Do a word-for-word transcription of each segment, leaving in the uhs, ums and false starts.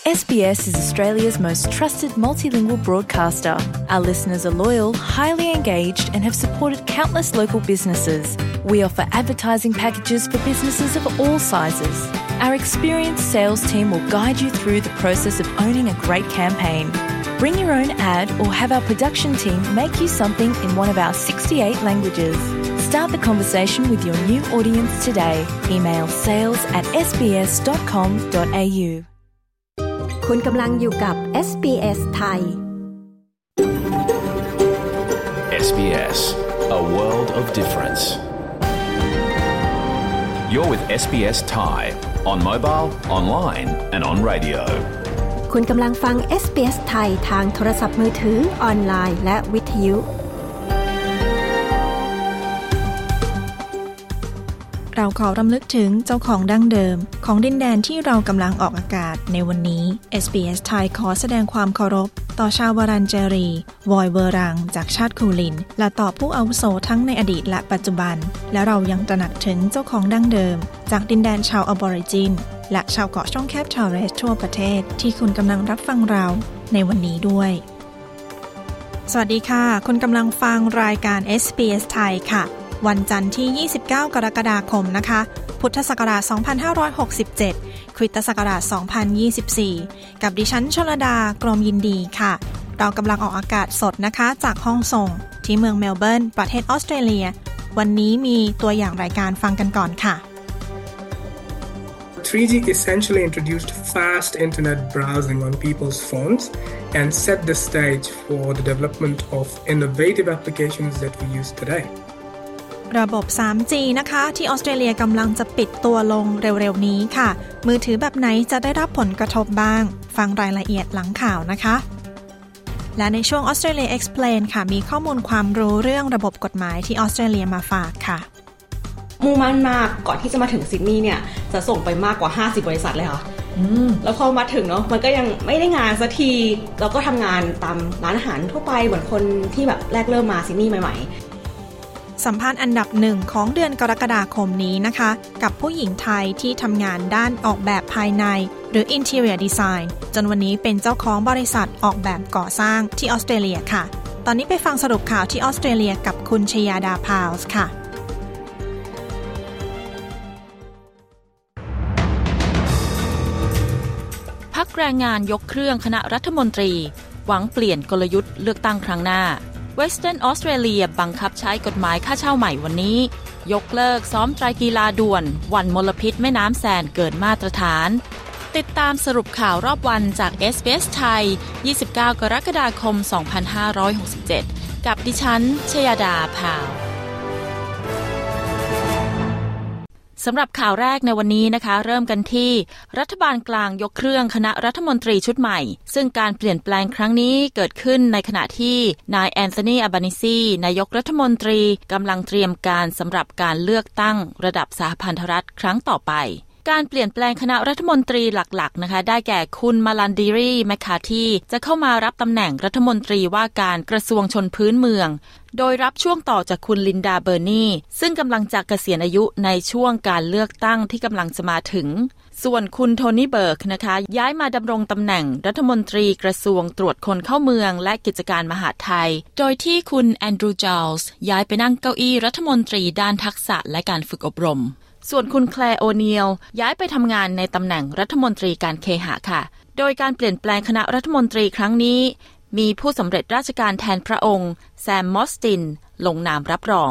S B S is Australia's most trusted multilingual broadcaster. Our listeners are loyal, highly engaged, and have supported countless local businesses. We offer advertising packages for businesses of all sizes. Our experienced sales team will guide you through the process of owning a great campaign. Bring your own ad or have our production team make you something in one of our sixty-eight languages. Start the conversation with your new audience today. Email sales at s b s dot com dot a u คุณกำลังอยู่กับ เอส บี เอส ไทยเอส บี เอส A world of difference. You're with เอส บี เอส Thai on mobile, online and on radio. คุณกำลังฟัง เอส บี เอส ไทยทางโทรศัพท์มือถือออนไลน์และวิทยุเราขอรำลึกถึงเจ้าของดั้งเดิมของดินแดนที่เรากำลังออกอากาศในวันนี้ เอส บี เอส ไทยขอแสดงความเคารพต่อชาววารันเจรีวอยเวอรังจากชาติคูลินและต่อผู้อาวุโสทั้งในอดีตและปัจจุบันและเรายังตระหนักถึงเจ้าของดั้งเดิมจากดินแดนชาวอบอริจินและชาวเกาะช่องแคบทอร์เรสทั่วประเทศที่คุณกำลังรับฟังเราในวันนี้ด้วยสวัสดีค่ะคุณกำลังฟังรายการ เอส บี เอส ไทยค่ะวันจันทร์ที่ยี่สิบเก้ากรกฎาคมนะคะพุทธศักราชสองพันห้าร้อยหกสิบเจ็ดคริสตศักราชสองพันยี่สิบสี่กับดิฉันชลดากรมยินดีค่ะเรากำลังออกอากาศสดนะคะจากห้องส่งที่เมืองเมลเบิร์นประเทศออสเตรเลียวันนี้มีตัวอย่างรายการฟังกันก่อนค่ะทรี จี essentially introduced fast internet browsing on people's phones and set the stage for the development of innovative applications that we use today ระบบ ทรี จี นะคะที่ออสเตรเลียกำลังจะปิดตัวลงเร็วๆนี้ค่ะมือถือแบบไหนจะได้รับผลกระทบบ้างฟังรายละเอียดหลังข่าวนะคะและในช่วง Australia Explain ค่ะมีข้อมูลความรู้เรื่องระบบกฎหมายที่ออสเตรเลียมาฝากค่ะมุ่งมั่นมากก่อนที่จะมาถึงซิดนีย์เนี่ยจะส่งไปมากกว่าห้าสิบบริษัทเลยค่ะแล้วพอมาถึงเนาะมันก็ยังไม่ได้งานสักทีแล้วก็ทำงานตามร้านอาหารทั่วไปเหมือนคนที่แบบแรกเริ่มมาซิดนีย์ใหม่ๆสัมภาษณ์อันดับหนึ่งของเดือนกรกฎาคมนี้นะคะกับผู้หญิงไทยที่ทำงานด้านออกแบบภายในหรือ Interior Design จนวันนี้เป็นเจ้าของบริษัทออกแบบก่อสร้างที่ออสเตรเลียค่ะตอนนี้ไปฟังสรุปข่าวที่ออสเตรเลียกับคุณชยาดาพาวส์ค่ะพรรคแรงงานยกเครื่องคณะรัฐมนตรีหวังเปลี่ยนกลยุทธ์เลือกตั้งครั้งหน้าWestern Australia บังคับใช้กฎหมายค่าเช่าใหม่วันนี้ยกเลิกซ้อมไตรกีฬาด่วนวันมลพิษแม่น้ำแซนเกินมาตรฐานติดตามสรุปข่าวรอบวันจาก เอส บี เอส ไทยยี่สิบเก้ากรกฎาคมสองพันห้าร้อยหกสิบเจ็ดกับดิฉันชยดาพาวสำหรับข่าวแรกในวันนี้นะคะเริ่มกันที่รัฐบาลกลางยกเครื่องคณะรัฐมนตรีชุดใหม่ซึ่งการเปลี่ยนแปลงครั้งนี้เกิดขึ้นในขณะที่นายแอนโทนี อัลบานิซีนายกรัฐมนตรีกำลังเตรียมการสำหรับการเลือกตั้งระดับสหพันธรัฐครั้งต่อไปการเปลี่ยนแปลงคณะรัฐมนตรีหลักๆนะคะได้แก่คุณมาลันดิรีแมคคาธีจะเข้ามารับตำแหน่งรัฐมนตรีว่าการกระทรวงชนพื้นเมืองโดยรับช่วงต่อจากคุณลินดาเบอร์นีซึ่งกำลังจะเกษียณอายุในช่วงการเลือกตั้งที่กำลังจะมาถึงส่วนคุณโทนี่เบิร์กนะคะย้ายมาดำรงตำแหน่งรัฐมนตรีกระทรวงตรวจคนเข้าเมืองและกิจการมหาดไทยโดยที่คุณแอนดรูว์ จาลส์ย้ายไปนั่งเก้าอี้รัฐมนตรีด้านทักษะและการฝึกอบรมส่วนคุณแคลร์ โอนีลย้ายไปทำงานในตำแหน่งรัฐมนตรีการเคหะค่ะโดยการเปลี่ยนแปลงคณะรัฐมนตรีครั้งนี้มีผู้สำเร็จราชการแทนพระองค์แซม มอสตินลงนามรับรอง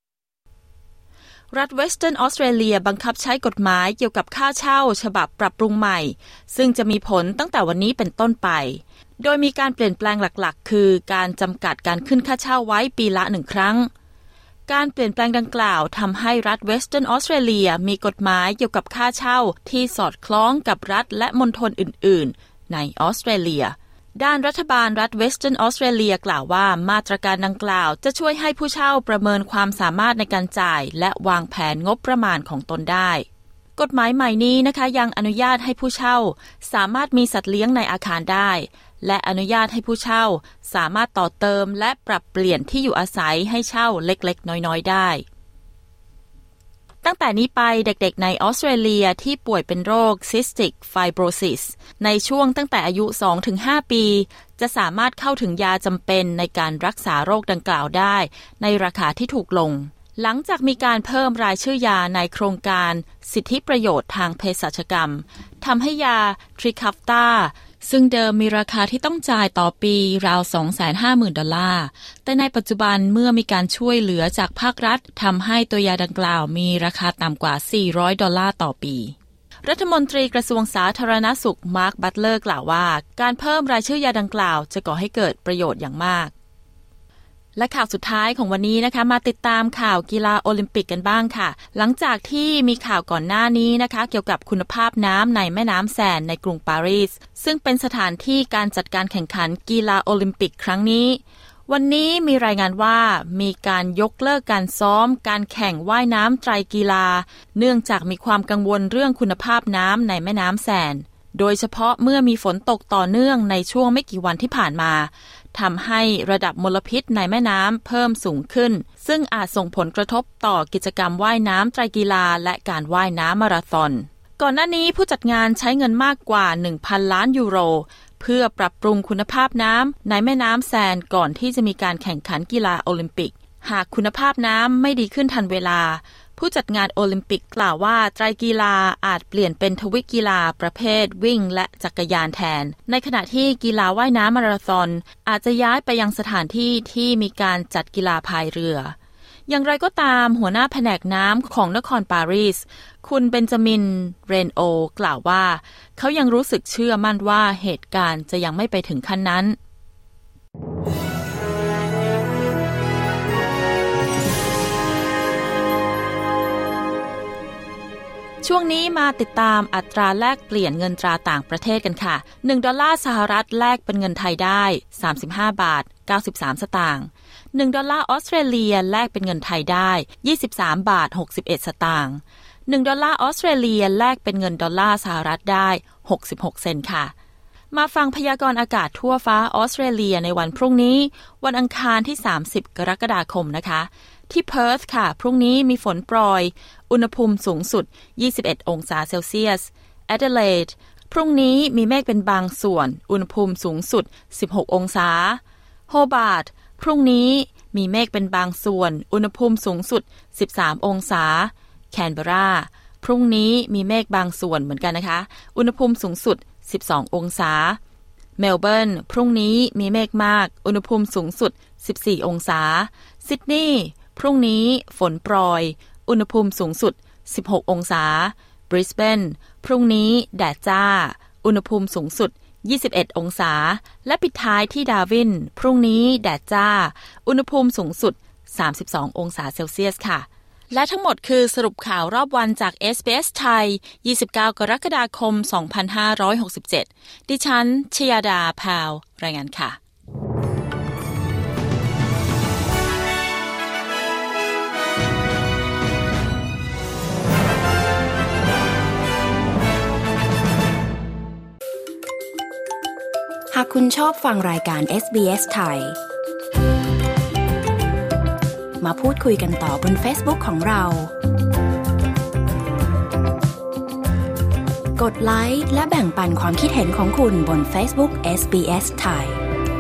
รัฐเวสเทิร์นออสเตรเลียบังคับใช้กฎหมายเกี่ยวกับค่าเช่าฉบับปรับปรุงใหม่ซึ่งจะมีผลตั้งแต่วันนี้เป็นต้นไปโดยมีการเปลี่ยนแปลงหลักๆคือการจำกัดการขึ้นค่าเช่าไว้ปีละหนึ่งครั้งการเปลี่ยนแปลงดังกล่าวทำให้รัฐเวสเทิร์นออสเตรเลียมีกฎหมายเกี่ยวกับค่าเช่าที่สอดคล้องกับรัฐและมณฑลอื่นๆในออสเตรเลียด้านรัฐบาลรัฐเวสเทิร์นออสเตรเลียกล่าวว่ามาตรการดังกล่าวจะช่วยให้ผู้เช่าประเมินความสามารถในการจ่ายและวางแผนงบประมาณของตนได้กฎหมายใหม่นี้นะคะยังอนุญาตให้ผู้เช่าสามารถมีสัตว์เลี้ยงในอาคารได้และอนุญาตให้ผู้เช่าสามารถต่อเติมและปรับเปลี่ยนที่อยู่อาศัยให้เช่าเล็กๆน้อยๆได้ ตตั้งแต่นี้ไปเด็กๆในออสเตรเลียที่ป่วยเป็นโรค Cystic Fibrosis ในช่วงตั้งแต่อายุ สองถึงห้า ปีจะสามารถเข้าถึงยาจำเป็นในการรักษาโรคดังกล่าวได้ในราคาที่ถูกลงหลังจากมีการเพิ่มรายชื่อยาในโครงการสิทธิประโยชน์ทางเภสัชกรรมทำให้ยา Trikafta ซึ่งเดิมมีราคาที่ต้องจ่ายต่อปีราว สองแสนห้าหมื่น ดอลลาร์แต่ในปัจจุบันเมื่อมีการช่วยเหลือจากภาครัฐทำให้ตัวยาดังกล่าวมีราคาต่ำกว่าสี่ร้อยดอลลาร์ต่อปีรัฐมนตรีกระทรวงสาธารณสุขมาร์คบัตเลอร์กล่าวว่าการเพิ่มรายชื่อยาดังกล่าวจะก่อให้เกิดประโยชน์อย่างมากและข่าวสุดท้ายของวันนี้นะคะมาติดตามข่าวกีฬาโอลิมปิกกันบ้างค่ะหลังจากที่มีข่าวก่อนหน้านี้นะคะเกี่ยวกับคุณภาพน้ำในแม่น้ำแซนในกรุงปารีสซึ่งเป็นสถานที่การจัดการแข่งขันกีฬาโอลิมปิกครั้งนี้วันนี้มีรายงานว่ามีการยกเลิกการซ้อมการแข่งว่ายน้ำไตรกีฬาเนื่องจากมีความกังวลเรื่องคุณภาพน้ำในแม่น้ำแซนโดยเฉพาะเมื่อมีฝนตกต่อเนื่องในช่วงไม่กี่วันที่ผ่านมาทำให้ระดับมลพิษในแม่น้ำเพิ่มสูงขึ้นซึ่งอาจส่งผลกระทบต่อกิจกรรมว่ายน้ำไตรกีฬาและการว่ายน้ำมาราธอนก่อนหน้านี้ผู้จัดงานใช้เงินมากกว่า หนึ่งพัน ล้านยูโรเพื่อปรับปรุงคุณภาพน้ำในแม่น้ำแซนก่อนที่จะมีการแข่งขันกีฬาโอลิมปิกหากคุณภาพน้ำไม่ดีขึ้นทันเวลาผู้จัดงานโอลิมปิกกล่าวว่าไตรกีฬาอาจเปลี่ยนเป็นทวิกีฬาประเภทวิ่งและจักรยานแทนในขณะที่กีฬาว่ายน้ำมาราธอนอาจจะย้ายไปยังสถานที่ที่มีการจัดกีฬาพายเรืออย่างไรก็ตามหัวหน้าแผนกน้ำของนครปารีสคุณเบนจามินเรนโอกล่าวว่าเขายังรู้สึกเชื่อมั่นว่าเหตุการณ์จะยังไม่ไปถึงขั้นนั้นช่วงนี้มาติดตามอัตราแลกเปลี่ยนเงินตราต่างประเทศกันค่ะหนึ่งดอลลาร์สหรัฐแลกเป็นเงินไทยได้สามสิบห้าบาทเก้าสิบสามสตางค์หนึ่งดอลลาร์ออสเตรเลียแลกเป็นเงินไทยได้ยี่สิบสามบาทหกสิบเอ็ดสตางค์หนึ่งดอลลาร์ออสเตรเลียแลกเป็นเงินดอลลาร์สหรัฐได้หกสิบหกเซนต์ค่ะมาฟังพยากรณ์อากาศทั่วฟ้าออสเตรเลียในวันพรุ่งนี้วันอังคารที่สามสิบกรกฎาคมนะคะที่เพิร์ธค่ะพรุ่งนี้มีฝนโปรยอุณหภูมิสูงสุดยี่สิบเอ็ดองศาเซลเซียสแอดิเลดพรุ่งนี้มีเมฆเป็นบางส่วนอุณหภูมิสูงสุดสิบหกองศาโฮบาร์ตพรุ่งนี้มีเมฆเป็นบางส่วนอุณหภูมิสูงสุดสิบสามองศาแคนเบราพรุ่งนี้มีเมฆบางส่วนเหมือนกันนะคะอุณหภูมิสูงสุดสิบสององศาเมลเบิร์นพรุ่งนี้มีเมฆมากอุณหภูมิสูงสุดสิบสี่องศาซิดนีย์พรุ่งนี้ฝนโปรยอุณหภูมิสูงสุดสิบหกองศาบริสเบนพรุ่งนี้แดดจ้าอุณหภูมิสูงสุดยี่สิบเอ็ดองศาและปิดท้ายที่ดาร์วินพรุ่งนี้แดดจ้าอุณหภูมิสูงสุดสามสิบสององศาเซลเซียสค่ะและทั้งหมดคือสรุปข่าวรอบวันจาก เอส บี เอส ไทยยี่สิบเก้ากรกฎาคมสองพันห้าร้อยหกสิบเจ็ดดิฉันชยดาพาวรายงานค่ะหากคุณชอบฟังรายการ เอส บี เอส ไทยมาพูดคุยกันต่อบน Facebook ของเรากดไลค์และแบ่งปันความคิดเห็นของคุณบน Facebook เอส บี เอส ไทย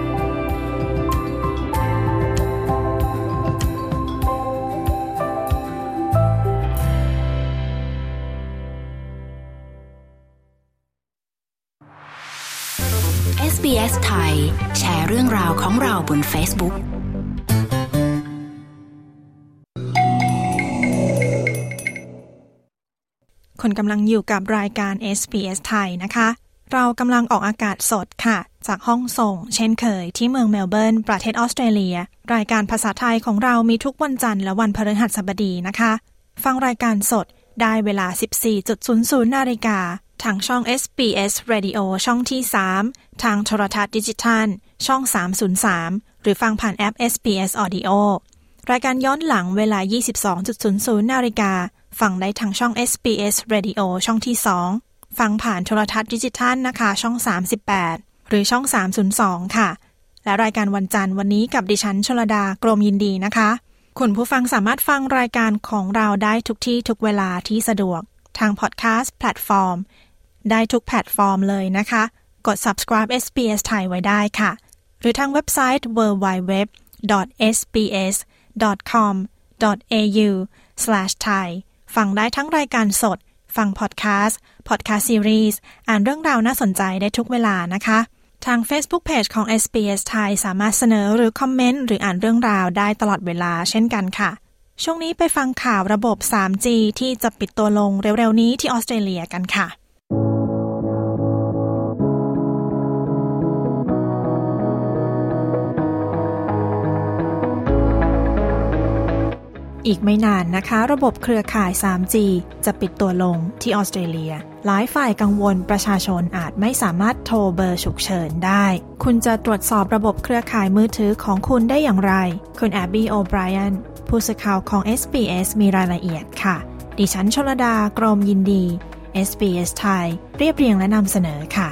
เอส บี เอส ไทยแชร์เรื่องราวของเราบน Facebook คนกำลังอยู่กับรายการ เอส บี เอส ไทยนะคะเรากำลังออกอากาศสดค่ะจากห้องส่งเช่นเคยที่เมืองเมลเบิร์นประเทศออสเตรเลียรายการภาษาไทยของเรามีทุกวันจันทร์และวันพฤหัสบดีนะคะฟังรายการสดได้เวลา สิบสี่นาฬิกาทางช่อง เอส บี เอส Radio ช่องที่สามทางโทรทัศน์ดิจิทัลช่องสามศูนย์สามหรือฟังผ่านแอป เอส บี เอส Audio รายการย้อนหลังเวลา ยี่สิบสองนาฬิกาฟังได้ทางช่อง เอส บี เอส Radio ช่องที่สองฟังผ่านโทรทัศน์ดิจิทัลนะคะช่องสามสิบแปดหรือช่องสามศูนย์สองค่ะและรายการวันจันทร์วันนี้กับดิฉันชลดากรมยินดีนะคะคุณผู้ฟังสามารถฟังรายการของเราได้ทุกที่ทุกเวลาที่สะดวกทางพอดแคสต์แพลตฟอร์มได้ทุกแพลตฟอร์มเลยนะคะกด subscribe เอส บี เอส ไทยไว้ได้ค่ะหรือทางเว็บไซต์ ดับเบิลยู ดับเบิลยู ดับเบิลยู ดอท เอส บี เอส ดอท คอม ดอท เอ ยู สแลช ไทย ฟังได้ทั้งรายการสดฟังพอดแคสต์พอดแคสต์ซีรีส์อ่านเรื่องราวน่าสนใจได้ทุกเวลานะคะทาง Facebook Page ของ เอส บี เอส ไทยสามารถเสนอหรือคอมเมนต์หรืออ่านเรื่องราวได้ตลอดเวลาเช่นกันค่ะช่วงนี้ไปฟังข่าวระบบ ทรีจี ที่จะปิดตัวลงเร็วๆนี้ที่ออสเตรเลียกันค่ะอีกไม่นานนะคะระบบเครือข่าย ทรีจี จะปิดตัวลงที่ออสเตรเลียหลายฝ่ายกังวลประชาชนอาจไม่สามารถโทรเบอร์ฉุกเฉินได้คุณจะตรวจสอบระบบเครือข่ายมือถือของคุณได้อย่างไรคุณแอบบี้โอไบรอันผู้สื่อข่าวของ เอส บี เอส มีรายละเอียดค่ะดิฉันชลดากรมยินดี เอส บี เอส ไทยเรียบเรียงและนำเสนอค่ะ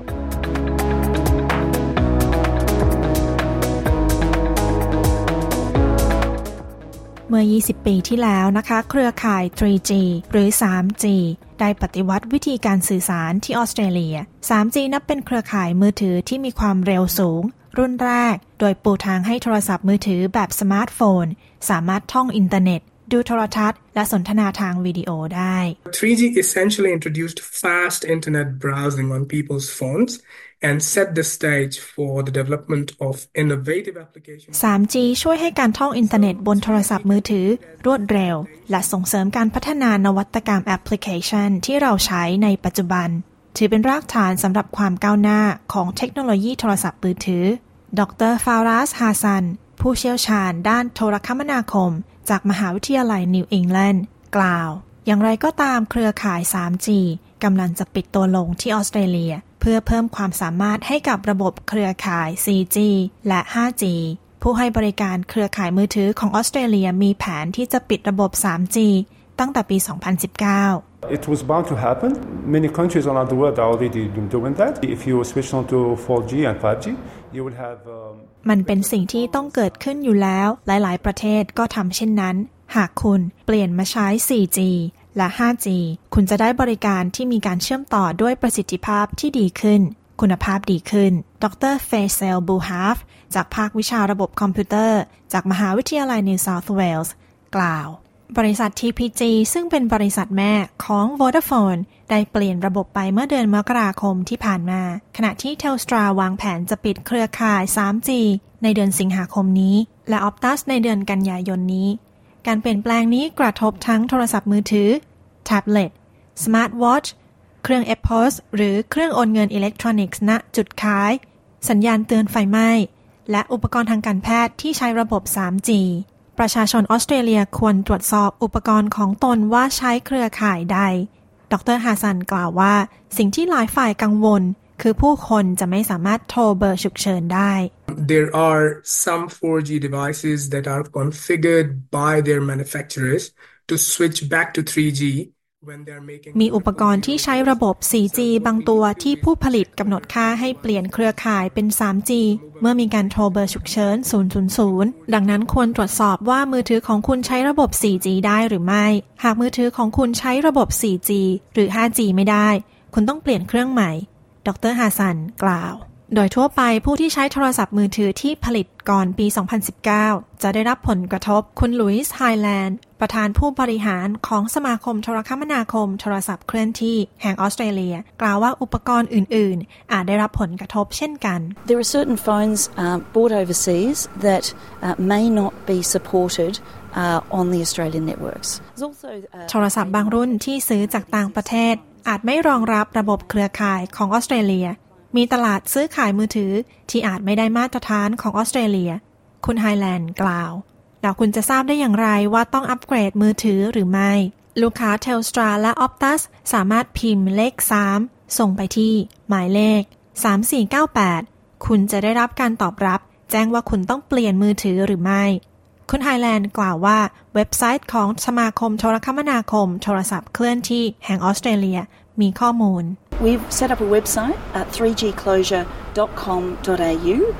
เมื่อยี่สิบปีที่แล้วนะคะเครือข่าย ทรีจี หรือ ทรีจี ได้ปฏิวัติวิธีการสื่อสารที่ออสเตรเลีย ทรีจี นับเป็นเครือข่ายมือถือที่มีความเร็วสูงรุ่นแรกโดยปูทางให้โทรศัพท์มือถือแบบสมาร์ทโฟนสามารถท่องอินเทอร์เน็ตดูโทรทัศน์และสนทนาทางวิดีโอได้ทรีจี essentially introduced fast internet browsing on people's phones and set the stage for the development of innovative applications ทรีจี ช่วยให้การท่องอินเทอร์เน็ตบนโทรศัพท์มือถือรวดเร็วและส่งเสริมการพัฒนานวัตกรรมแอปพลิเคชันที่เราใช้ในปัจจุบันถือเป็นรากฐานสำหรับความก้าวหน้าของเทคโนโลยีโทรศัพท์มือถือดรฟาราส ฮาซันผู้เชี่ยวชาญด้านโทรคมนาคมจากมหาวิทยาลัยนิวอิงแลนด์กล่าวอย่างไรก็ตามเครือข่าย ทรีจี กำลังจะปิดตัวลงที่ออสเตรเลียเพื่อเพิ่มความสามารถให้กับระบบเครือข่าย โฟร์จี และ ไฟว์จี ผู้ให้บริการเครือข่ายมือถือของออสเตรเลียมีแผนที่จะปิดระบบ ทรีจี ตั้งแต่ปี สองพันสิบเก้า It was bound to happen. Many countries around the world are already doing that. If you switch on to โฟร์จี and ไฟว์จี you would have um... มันเป็นสิ่งที่ต้องเกิดขึ้นอยู่แล้วหลายๆประเทศก็ทำเช่นนั้นหากคุณเปลี่ยนมาใช้ โฟร์จี และ ไฟว์จี คุณจะได้บริการที่มีการเชื่อมต่อด้วยประสิทธิภาพที่ดีขึ้นคุณภาพดีขึ้นดรเฟเซล บูฮาฟจากภาควิชาระบบคอมพิวเตอร์จากมหาวิทยาลัยนิวเซาท์เวลส์กล่าวบริษัท ที พี จี ซึ่งเป็นบริษัทแม่ของ Vodafone ได้เปลี่ยนระบบไปเมื่อเดือนมกราคมที่ผ่านมาขณะที่ Telstra วางแผนจะปิดเครือข่าย ทรีจี ในเดือนสิงหาคมนี้และ Optus ในเดือนกันยายนนี้การเปลี่ยนแปลงนี้กระทบทั้งโทรศัพท์มือถือแท็บเล็ตสมาร์ทวอทช์เครื่อง เอ พี โอ เอส หรือเครื่องโอนเงินอิเล็กทรอนิกส์ณจุดขายสัญญาณเตือนไฟไหม้และอุปกรณ์ทางการแพทย์ที่ใช้ระบบ ทรีจี ประชาชนออสเตรเลียควรตรวจสอบอุปกรณ์ของตนว่าใช้เครือข่ายใดดรฮาซันกล่าวว่าสิ่งที่หลายฝ่ายกังวลคือผู้คนจะไม่สามารถโทรเบอร์ฉุกเฉินได้ There are some โฟร์จี devices that are configured by their manufacturers to switch back to ทรีจี มีอุปกรณ์ที่ใช้ระบบ โฟร์จี บางตัวที่ผู้ผลิตกำหนดค่าให้เปลี่ยนเครือข่ายเป็น ทรีจี เมื่อมีการโทรเบอร์ฉุกเฉิน ศูนย์ ศูนย์ ศูนย์ ดังนั้นควรตรวจสอบว่ามือถือของคุณใช้ระบบ โฟร์จี ได้หรือไม่หากมือถือของคุณใช้ระบบ โฟร์จี หรือ ไฟว์จี ไม่ได้คุณต้องเปลี่ยนเครื่องใหม่ดรฮาซันกล่าวโดยทั่วไปผู้ที่ใช้โทรศัพท์มือถือที่ผลิตก่อนปี สองพันสิบเก้า จะได้รับผลกระทบคุณลุยส์ ไฮแลนด์ประธานผู้บริหารของสมาคมโทรคมนาคมโทรศัพท์เคลื่อนที่แห่งออสเตรเลียกล่าวว่าอุปกรณ์อื่นๆอาจได้รับผลกระทบเช่นกัน There are certain phones uh, bought overseas that uh, may not be supported uh, on the Australian networks. Also, uh, โทรศัพท์บางรุ่นที่ซื้อจากต่างประเทศอาจไม่รองรับระบบเครือข่ายของออสเตรเลียมีตลาดซื้อขายมือถือที่อาจไม่ได้มาตรฐานของออสเตรเลียคุณไฮแลนด์กล่าวแล้วคุณจะทราบได้อย่างไรว่าต้องอัปเกรดมือถือหรือไม่ลูกค้า Telstra และ Optus สามารถพิมพ์เลขสามส่งไปที่หมายเลขสามสี่เก้าแปดคุณจะได้รับการตอบรับแจ้งว่าคุณต้องเปลี่ยนมือถือหรือไม่คุณไฮแลนด์กล่าวว่าเว็บไซต์ของสมาคมโทรคมนาคมโทรศัพท์เคลื่อนที่แห่งออสเตรเลียมีข้อมูล We've set up a website at ทรีจี closure ดอท คอม ดอท เอ ยู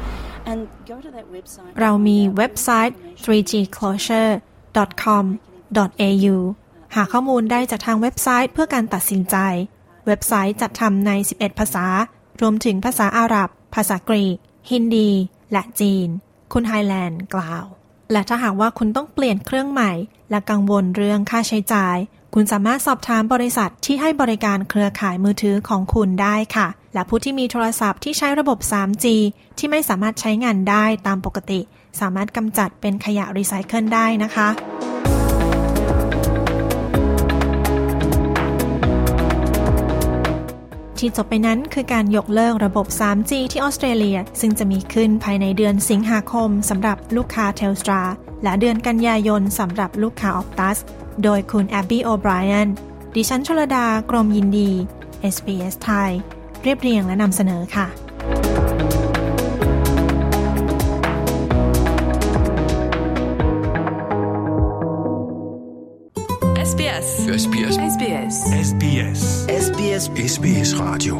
and go to that website เรามีเว็บไซต์ ทรี จี คลอเชอร์ ดอท คอม ดอท เอ ยู หาข้อมูลได้จากทางเว็บไซต์เพื่อการตัดสินใจเว็บไซต์จัดทำในสิบเอ็ดภาษารวมถึงภาษาอาหรับภาษากรีกฮินดีและจีนคุณไฮแลนด์กล่าวและถ้าหากว่าคุณต้องเปลี่ยนเครื่องใหม่และกังวลเรื่องค่าใช้จ่ายคุณสามารถสอบถามบริษัทที่ให้บริการเครือข่ายมือถือของคุณได้ค่ะและผู้ที่มีโทรศัพท์ที่ใช้ระบบ ทรี จี ที่ไม่สามารถใช้งานได้ตามปกติสามารถกำจัดเป็นขยะรีไซเคิลได้นะคะที่จบไปนั้นคือการยกเลิกระบบ ทรี จี ที่ออสเตรเลียซึ่งจะมีขึ้นภายในเดือนสิงหาคมสำหรับลูกค้า Telstra และเดือนกันยายนสำหรับลูกค้า Optus โดยคุณแอบบี้ โอไบรอันดิฉันชลดากรมยินดี เอส บี เอส ไทยเรียบเรียงและนำเสนอค่ะเอส บี เอส เอส บี เอส เอส บี เอส เอส บี เอส เอส บี เอส เอส บี เอส Radio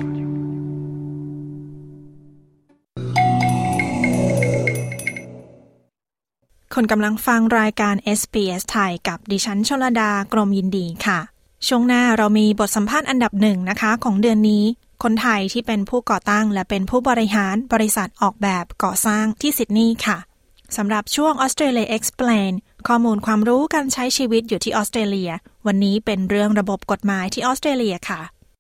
คนกำลังฟังรายการ เอส บี เอส ไทยกับดิฉันชลดากรมยินดีค่ะช่วงหน้าเรามีบทสัมภาษณ์อันดับหนึ่งนะคะของเดือนนี้คนไทยที่เป็นผู้ก่อตั้งและเป็นผู้บริหารบริษัทออกแบบก่อสร้างที่ซิดนีย์ค่ะสำหรับช่วง Australia Explain ข้อมูลความรู้การใช้ชีวิตอยู่ที่ออสเตรเลียวันนี้เป็นเรื่องระบบกฎหมายที่ออสเตรเลียค่ะ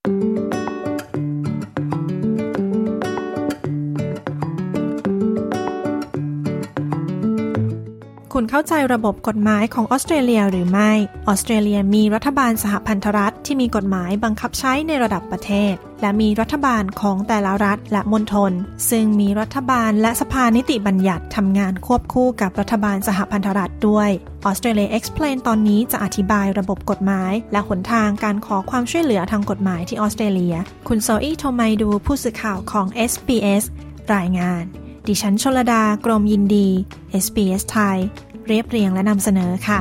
คุณเข้าใจระบบกฎหมายของออสเตรเลียหรือไม่ออสเตรเลียมีรัฐบาลสหพันธรัฐที่มีกฎหมายบังคับใช้ในระดับประเทศและมีรัฐบาลของแต่ละรัฐและมณฑลซึ่งมีรัฐบาลและสภานิติบัญญัติทำงานควบคู่กับรัฐบาลสหพันธรัฐด้วย Australia Explain ตอนนี้จะอธิบายระบบกฎหมายและหนทางการขอความช่วยเหลือทางกฎหมายที่ออสเตรเลียคุณโซอี้โทไมดูผู้สื่อข่าวของ เอส บี เอส รายงานดิฉันชลดากรมยินดี เอส บี เอส ไทยเรียบเรียงและนำเสนอค่ะ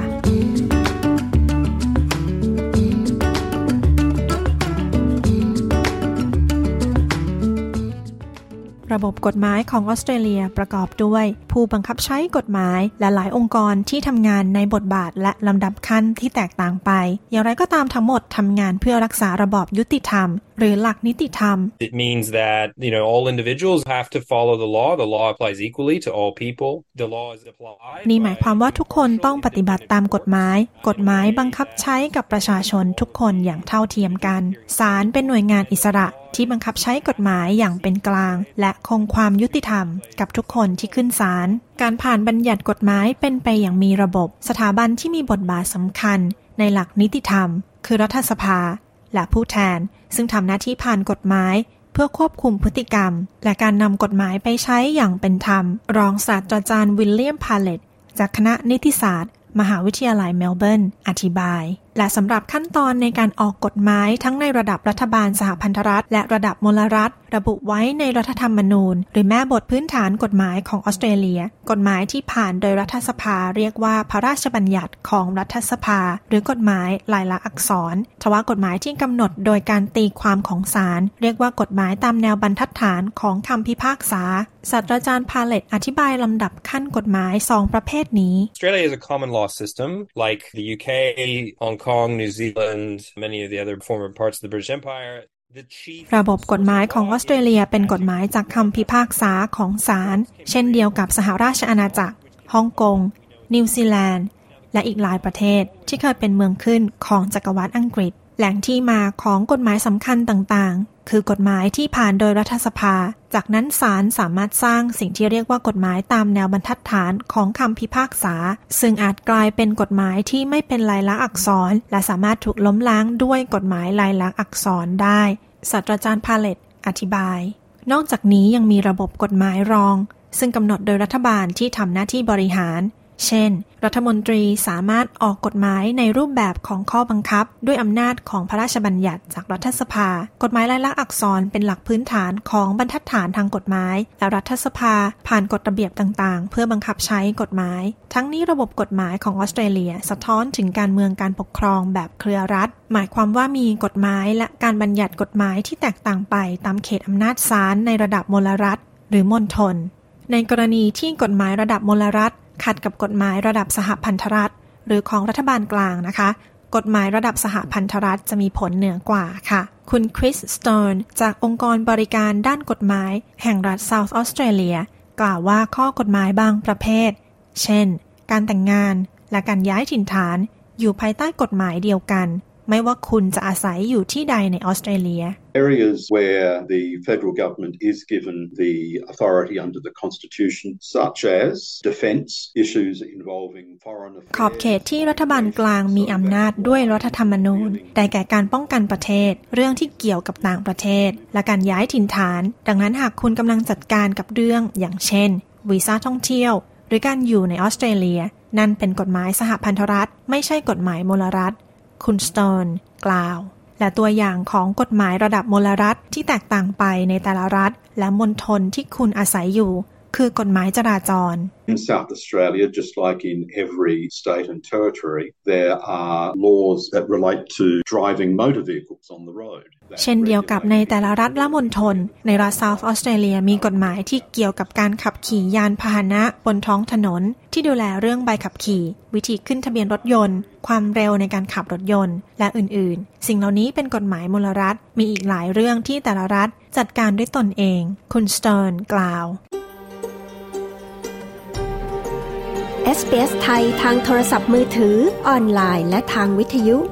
ระบบกฎหมายของออสเตรเลียประกอบด้วยผู้บังคับใช้กฎหมายและหลายองค์กรที่ทำงานในบทบาทและลำดับขั้นที่แตกต่างไปอย่างไรก็ตามทั้งหมดทำงานเพื่อรักษาระบอบยุติธรรมหรือหลักนิติธรรม It means that, you know, all individuals have to follow the law. The law applies equally to all people. The law is applied. นี่หมายความว่าทุกคนต้องปฏิบัติตามกฎหมายกฎหมายบังคับใช้กับประชาชนทุกคนอย่างเท่าเทียมกันศาลเป็นหน่วยงานอิสระที่บังคับใช้กฎหมายอย่างเป็นกลางและคงความยุติธรรมกับทุกคนที่ขึ้นศาลการผ่านบัญญัติกฎหมายเป็นไปอย่างมีระบบสถาบันที่มีบทบาทสำคัญในหลักนิติธรรมคือรัฐสภาและผู้แทนซึ่งทำหน้าที่ผ่านกฎหมายเพื่อควบคุมพฤติกรรมและการนำกฎหมายไปใช้อย่างเป็นธรรมรองศาสตราจารย์วิลเลียมพาเลตจากคณะนิติศาสตร์มหาวิทยาลัยเมลเบิร์นอธิบายและสำหรับขั้นตอนในการออกกฎหมายทั้งในระดับรัฐบาลสหพันธรัฐและระดับมลรัฐระบุไว้ในรัฐธรรมนูญหรือแม่บทพื้นฐานกฎหมายของออสเตรเลียกฎหมายที่ผ่านโดยรัฐสภาเรียกว่าพระราชบัญญัติของรัฐสภาหรือกฎหมายลายลักษณ์อักษรทว่ากฎหมายที่กำหนดโดยการตีความของศาลเรียกว่ากฎหมายตามแนวบรรทัดฐานของคำพิพากษาศาสตราจารย์พาเลตอธิบายลำดับขั้นกฎหมายสองประเภทนี้ Australia is a common law system like the U K, Hong Kong, New Zealand, many of the other former parts of the British Empire. ระบบกฎหมายของออสเตรเลียเป็นกฎหมายจากคำพิพากษาของศาลเช่นเดียวกับสหราชอาณาจักรฮ่องกงนิวซีแลนด์และอีกหลายประเทศที่เคยเป็นเมืองขึ้นของจักรวรรดิอังกฤษแหล่งที่มาของกฎหมายสำคัญต่างๆคือกฎหมายที่ผ่านโดยรัฐสภาจากนั้นศาลสามารถสร้างสิ่งที่เรียกว่ากฎหมายตามแนวบรรทัดฐานของคำพิพากษาซึ่งอาจกลายเป็นกฎหมายที่ไม่เป็นลายลักษณ์อักษรและสามารถถูกล้มล้างด้วยกฎหมายลายลักษณ์อักษรได้ศาสตราจารย์พาเลตอธิบายนอกจากนี้ยังมีระบบกฎหมายรองซึ่งกำหนดโดยรัฐบาลที่ทำหน้าที่บริหารเช่นรัฐมนตรีสามารถออกกฎหมายในรูปแบบของข้อบังคับด้วยอำนาจของพระราชบัญญัติจากรัฐสภากฎหมายลายลักษณ์อักษรเป็นหลักพื้นฐานของบรรทัดฐานทางกฎหมายและรัฐสภาผ่านกฎระเบียบต่างๆเพื่อบังคับใช้กฎหมายทั้งนี้ระบบกฎหมายของออสเตรเลียสะท้อนถึงการเมืองการปกครองแบบเครือรัฐหมายความว่ามีกฎหมายและการบัญญัติกฎหมายที่แตกต่างไปตามเขตอำนาจศาลในระดับมลรัฐหรือมณฑลในกรณีที่กฎหมายระดับมลรัฐขัดกับกฎหมายระดับสหพันธรัฐหรือของรัฐบาลกลางนะคะกฎหมายระดับสหพันธรัฐจะมีผลเหนือกว่าค่ะคุณคริส สโตนจากองค์กรบริการด้านกฎหมายแห่งรัฐเซาท์ออสเตรเลียกล่าวว่าข้อกฎหมายบางประเภทเช่นการแต่งงานและการย้ายถิ่นฐานอยู่ภายใต้กฎหมายเดียวกันไม่ว่าคุณจะอาศัยอยู่ที่ใดในออสเตรเลีย Areas where the federal government is given the authority under the constitution such as defence issues involving foreign affairs ขอบเขตที่รัฐบาลกลางมีอำนาจด้วยรัฐธรรมนูญได้แก่การป้องกันประเทศเรื่องที่เกี่ยวกับต่างประเทศและการย้ายถิ่นฐานดังนั้นหากคุณกำลังจัดการกับเรื่องอย่างเช่นวีซ่าท่องเที่ยวหรือการอยู่ในออสเตรเลียนั่นเป็นกฎหมายสหพันธรัฐไม่ใช่กฎหมายมลรัฐคุณสโตนกล่าวและตัวอย่างของกฎหมายระดับมลรัฐที่แตกต่างไปในแต่ละรัฐและมณฑลที่คุณอาศัยอยู่คือกฎหมายจราจร In South Australia, just like in every state and territory, there are laws that relate to driving motor vehicles on the road. เช่นเดียวกับในแต่ละรัฐและมณฑลในรัฐ South Australia มีกฎหมายที่เกี่ยวกับการขับขี่ยานพาหนะบนท้องถนนที่ดูแลเรื่องใบขับขี่วิธีขึ้นทะเบียนรถยนต์ความเร็วในการขับรถยนต์และอื่นๆสิ่งเหล่านี้เป็นกฎหมายมลรัฐมีอีกหลายเรื่องที่แต่ละรัฐจัดการด้วยตนเองคุณสโตนกล่าวเอส บี เอส ไทยทางโทรศัพท์มือถือออนไลน์และทางวิทยุ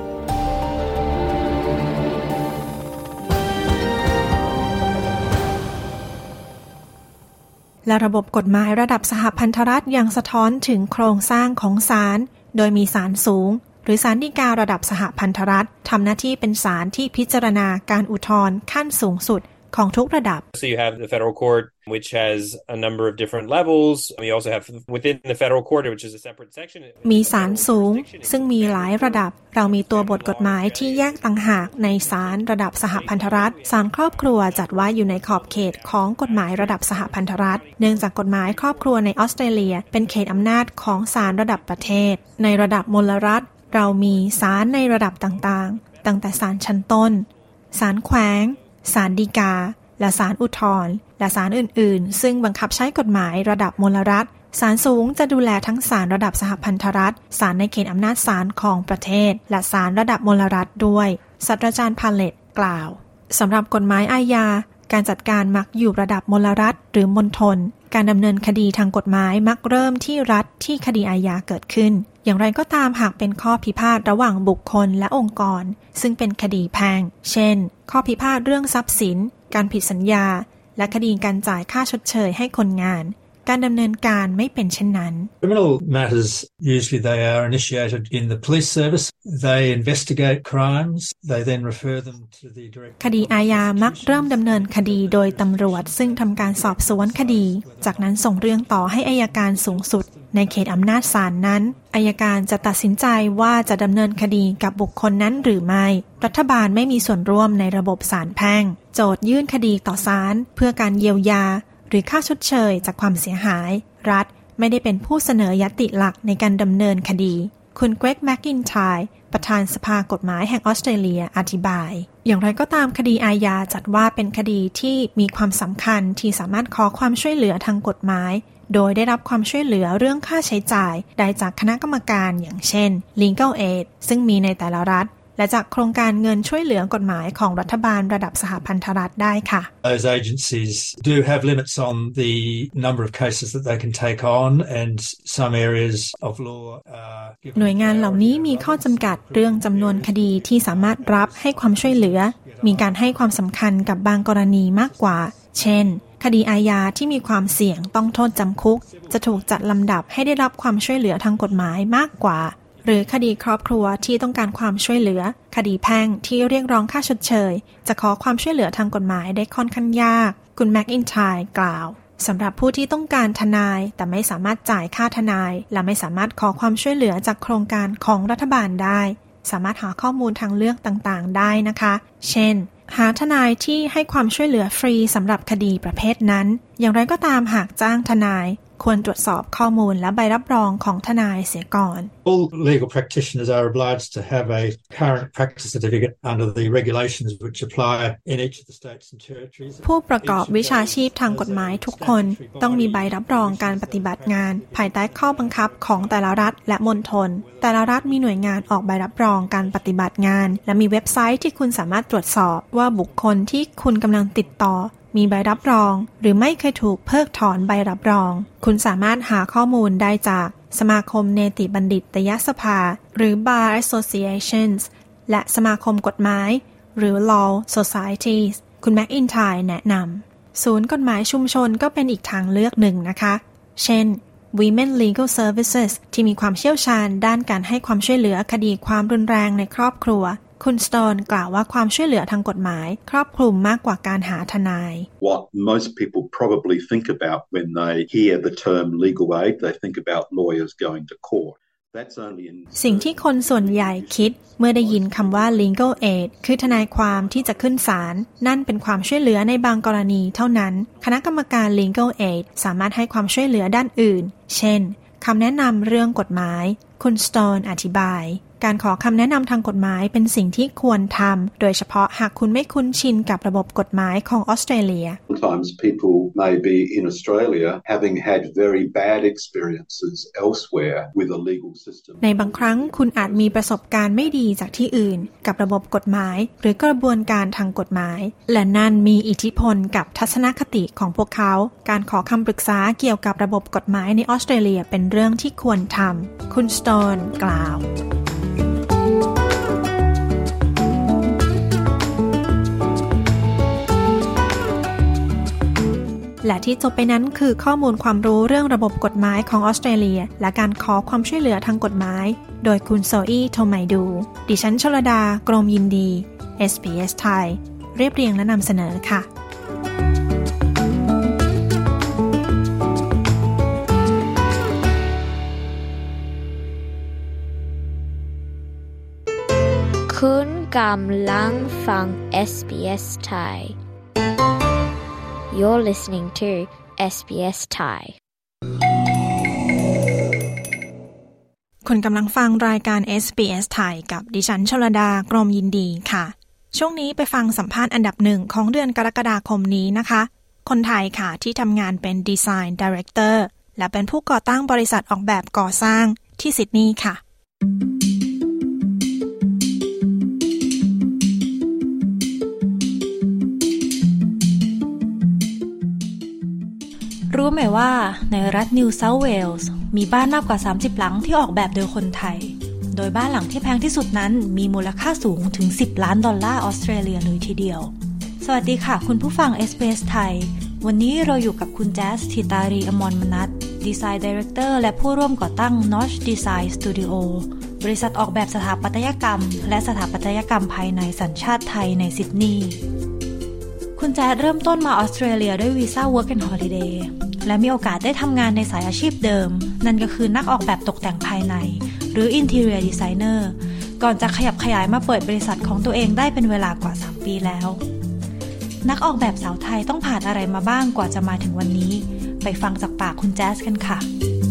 และระบบกฎหมายระดับสหพันธรัฐยังสะท้อนถึงโครงสร้างของศาลโดยมีศาลสูงหรือศาลฎีการะดับสหพันธรัฐทำหน้าที่เป็นศาลที่พิจารณาการอุทธรณ์ขั้นสูงสุดของทุกระดับ So you have the federal court which has a number of different levels. You also have within the federal court which is a separate section. มีศาลสูงซึ่งมีหลายระดับเรามีตัวบทกฎหมายที่แยกต่างหากในศาลระดับสหพันธรัฐศาลครอบครัวจัดไว้อยู่ในขอบเขตของกฎหมายระดับสหพันธรัฐเนื่องจากกฎหมายครอบครัวในออสเตรเลียเป็นเขตอำนาจของศาลระดับประเทศในระดับมลรัฐเรามีศาลในระดับต่างๆตั้งแต่ศาลชั้นต้นศาลแขวงศาลฎีกาและศาลอุทธรณ์และศาลอื่นๆซึ่งบังคับใช้กฎหมายระดับมลรัฐศาลสูงจะดูแลทั้งศาลระดับสหพันธรัฐศาลในเขตอำนาจศาลของประเทศและศาลระดับมลรัฐด้วยศาสตราจารย์พาเลตกล่าวสำหรับกฎหมายอาญาการจัดการมักอยู่ระดับมลรัฐหรือมณฑลการดำเนินคดีทางกฎหมายมักเริ่มที่รัฐที่คดีอาญาเกิดขึ้นอย่างไรก็ตามหากเป็นข้อพิพาทระหว่างบุคคลและองค์กรซึ่งเป็นคดีแพ่งเช่นข้อพิพาทเรื่องทรัพย์สินการผิดสัญญาและคดีการจ่ายค่าชดเชยให้คนงานการดำเนินการไม่เป็นเช่นนั้น Criminal matters usually they are initiated in the police service. They investigate crimes. They then refer them to the direct. คดีอาญามักเริ่มดำเนินคดีโดยตำรวจซึ่งทำการสอบสวนคดีจากนั้นส่งเรื่องต่อให้อัยการสูงสุดในเขตอำนาจศาลนั้นอัยการจะตัดสินใจว่าจะดำเนินคดีกับบุคคลนั้นหรือไม่รัฐบาลไม่มีส่วนร่วมในระบบศาลแพ่งโจทยื่นคดีต่อศาลเพื่อการเยียวยาหรือค่าชดเชยจากความเสียหายรัฐไม่ได้เป็นผู้เสนอยติหลักในการดำเนินคดีคุณเกรกแมคกินไทร์ประธานสภากฎหมายแห่งออสเตรเลียอธิบายอย่างไรก็ตามคดีอาญาจัดว่าเป็นคดีที่มีความสำคัญที่สามารถขอความช่วยเหลือทางกฎหมายโดยได้รับความช่วยเหลือเรื่องค่าใช้จ่ายได้จากคณะกรรมการอย่างเช่น Legal Aid ซึ่งมีในแต่ละรัฐและจากโครงการเงินช่วยเหลือกฎหมายของรัฐบาลระดับสหพันธรัฐได้ค่ะ Those agencies do have limits on the number of cases that they can take on and some areas of law are หน่วยงานเหล่านี้มีข้อจำกัดเรื่องจำนวนคดีที่สามารถรับให้ความช่วยเหลือมีการให้ความสำคัญกับบางกรณีมากกว่าเช่นคดีอาญาที่มีความเสี่ยงต้องโทษจำคุกจะถูกจัดลำดับให้ได้รับความช่วยเหลือทางกฎหมายมากกว่าหรือคดีครอบครัวที่ต้องการความช่วยเหลือคดีแพ่งที่เรียกร้องค่าชดเชยจะขอความช่วยเหลือทางกฎหมายได้ค่อนข้างยากคุณแมคอินไทร์กล่าวสำหรับผู้ที่ต้องการทนายแต่ไม่สามารถจ่ายค่าทนายและไม่สามารถขอความช่วยเหลือจากโครงการของรัฐบาลได้สามารถหาข้อมูลทางเลือกต่างๆได้นะคะเช่นหาทนายที่ให้ความช่วยเหลือฟรีสำหรับคดีประเภทนั้นอย่างไรก็ตามหากจ้างทนายควรตรวจสอบข้อมูลและใบรับรองของทนายเสียก่อน All legal practitioners are obliged to have a current practice certificate under the regulations which apply in each of the states and territories. ผู้ประกอบวิชาชีพทางกฎหมายทุกคนต้องมีใบรับรองการปฏิบัติงานภายใต้ข้อบังคับของแต่ละรัฐและมณฑลแต่ละรัฐมีหน่วยงานออกใบรับรองการปฏิบัติงานและมีเว็บไซต์ที่คุณสามารถตรวจสอบว่าบุคคลที่คุณกำลังติดต่อมีใบรับรองหรือไม่เคยถูกเพิกถอนใบรับรองคุณสามารถหาข้อมูลได้จากสมาคมเนติบัณฑิตยสภาหรือ Bar Associations และสมาคมกฎหมายหรือ Law Societies คุณแม็กอินไทร์แนะนำศูนย์กฎหมายชุมชนก็เป็นอีกทางเลือกหนึ่งนะคะเช่น Women Legal Services ที่มีความเชี่ยวชาญด้านการให้ความช่วยเหลือคดีความรุนแรงในครอบครัวคุณสโตนกล่าวว่าความช่วยเหลือทางกฎหมายครอบคลุมมากกว่าการหาทนาย What most people probably think about when they hear the term legal aid, they think about lawyers going to court. That's only in สิ่งที่คนส่วนใหญ่คิดเมื่อได้ยินคำว่า legal aid คือทนายความที่จะขึ้นศาลนั่นเป็นความช่วยเหลือในบางกรณีเท่านั้นคณะกรรมการ legal aid สามารถให้ความช่วยเหลือด้านอื่นเช่นคำแนะนำเรื่องกฎหมายคุณสโตนอธิบายการขอคำแนะนำทางกฎหมายเป็นสิ่งที่ควรทำโดยเฉพาะหากคุณไม่คุ้นชินกับระบบกฎหมายของออสเตรเลีย Sometimes people may be in Australia having had very bad experiences elsewhere with a legal system ในบางครั้งคุณอาจมีประสบการณ์ไม่ดีจากที่อื่นกับระบบกฎหมายหรือกระบวนการทางกฎหมายและนั่นมีอิทธิพลกับทัศนคติของพวกเขาการขอคำปรึกษาเกี่ยวกับระบบกฎหมายในออสเตรเลียเป็นเรื่องที่ควรทำคุณสโตนกล่าวและที่จบไปนั้นคือข้อมูลความรู้เรื่องระบบกฎหมายของออสเตรเลียและการขอความช่วยเหลือทางกฎหมายโดยคุณโซอี้โทไมดูดิฉันชลดากรมยินดี เอส บี เอส ไทยเรียบเรียงและนำเสนอค่ะคุณกำลังฟัง เอส บี เอส Thai You're listening to เอส บี เอส Thai คุณกำลังฟังรายการ เอส บี เอส Thai กับดิฉันชลดากรมยินดีค่ะช่วงนี้ไปฟังสัมภาษณ์อันดับหนึ่งของเดือนกรกฎาคมนี้นะคะคนไทยค่ะที่ทำงานเป็น Design Director และเป็นผู้ก่อตั้งบริษัทออกแบบก่อสร้างที่ซิดนีย์ค่ะรู้ไหมว่าในรัฐนิวเซาท์เวลส์มีบ้านมากกว่าสามสิบหลังที่ออกแบบโดยคนไทยโดยบ้านหลังที่แพงที่สุดนั้นมีมูลค่าสูงถึงสิบล้านดอลลาร์ออสเตรเลียเลยทีเดียวสวัสดีค่ะคุณผู้ฟัง เอส บี เอส ไทยวันนี้เราอยู่กับคุณแจ๊สธิตารีอมรมนัสดีไซน์ไดเรคเตอร์และผู้ร่วมก่อตั้ง Notch Design Studio บริษัทออกแบบสถาปัตยกรรมและสถาปัตยกรรมภายในสัญชาติไทยในซิดนีย์คุณแจ๊สเริ่มต้นมาออสเตรเลียด้วยวีซ่า Work and Holidayและมีโอกาสได้ทำงานในสายอาชีพเดิมนั่นก็คือนักออกแบบตกแต่งภายในหรือ Interior Designer ก่อนจะขยับขยายมาเปิดบริษัทของตัวเองได้เป็นเวลากว่าสามปีแล้วนักออกแบบสาวไทยต้องผ่านอะไรมาบ้างกว่าจะมาถึงวันนี้ไปฟังจากปากคุณแจ๊สกันค่ะ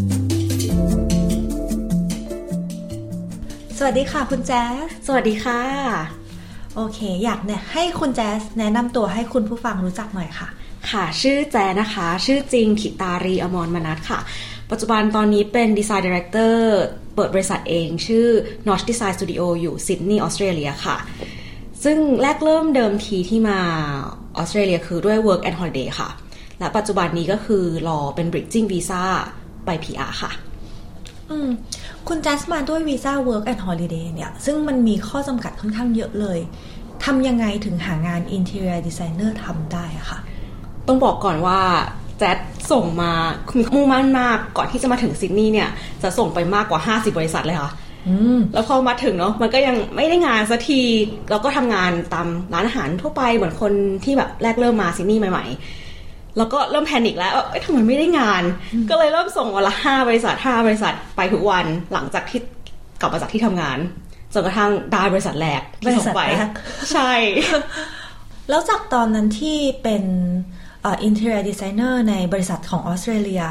สวัสดีค่ะคุณแจ๊สสวัสดีค่ะโอเคอยากเนี่ยให้คุณแจ๊สแนะนำตัวให้คุณผู้ฟังรู้จักหน่อยค่ะค่ะชื่อแจนะคะชื่อจริงถิตารีอมรมนัสค่ะปัจจุบันตอนนี้เป็นดีไซน์ไดเรคเตอร์เปิดบริษัทเองชื่อ Notch Design Studio อยู่ซิดนีย์ออสเตรเลียค่ะซึ่งแรกเริ่มเดิมทีที่มาออสเตรเลียคือด้วย Work and Holiday ค่ะและปัจจุบันนี้ก็คือรอเป็น Bridging Visa ไป พี อาร์ ค่ะอืมคุณแจสมาด้วยวีซ่า Work and Holiday เนี่ยซึ่งมันมีข้อจำกัดค่อนข้างเยอะเลยทำยังไงถึงหางาน Interior Designer ทำได้อะค่ะต้องบอกก่อนว่าแจ๊ดส่งมามุ่งมั่นมากก่อนที่จะมาถึงซิดนีย์เนี่ยจะส่งไปมากกว่าห้าสิบบริษัทเลยค่ะแล้วพอมาถึงเนาะมันก็ยังไม่ได้งานสักทีเราก็ทำงานตามร้านอาหารทั่วไปเหมือนคนที่แบบแรกเริ่มมาซิดนีย์ใหม่ๆแล้วก็เริ่มแพนิคแล้วเอ้ยทำไมไม่ได้งานก็เลยเริ่มส่งวันละห้าบริษัทห้าบริษัทไปทุกวันหลังจากที่กลับมาจากที่ทำงานจนกระทั่งได้บริษัทแรกที่ส่งไปใช่แล้วจากตอนนั้นที่เป็นUh, Interior Designer ในบริษัทของออสเตรเลีย